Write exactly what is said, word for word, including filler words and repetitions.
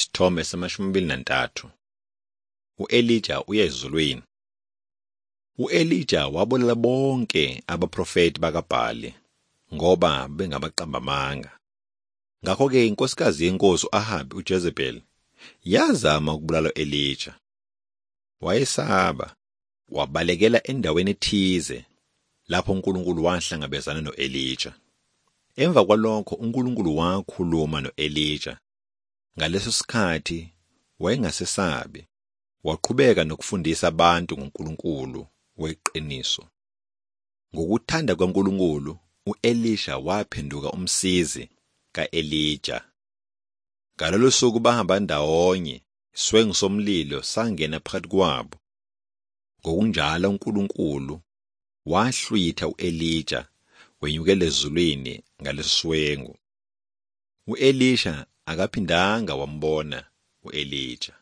Isithombe samashumi amabili nantathu. U-Elija uya ezulwini. U-Elija wabolela bonke abaprofeti bakaBhali ngoba bengabaqamba amanga. Ngakho-ke inkosikazi yenkosi u-Ahabi uJezebeli yazama ukubulala u-Elija. Wayesaba, wabalekela endaweni ethize lapho uNkulunkulu wahlangabezana no-Elija. Emva kwalokho uNkulunkulu wakhuluma no-Elija. Ngaleso sikhathi wayengasesabi, waqhubeka nokufundisa abantu ngoNkulunkulu weqiniso. Ngokuthanda kwaNkulunkulu, u-Elisha waphenduka umsizi ka-Elija. Ngalolo suku bahamba ndawonye, iswengu somlilo sangena phakathi kwabo. Ngokunjalo uNkulunkulu wahlwitha u-Elija wenyukela ezulwini ngalesiswengu. U-Elisha akaphindanga wambona u-Elija.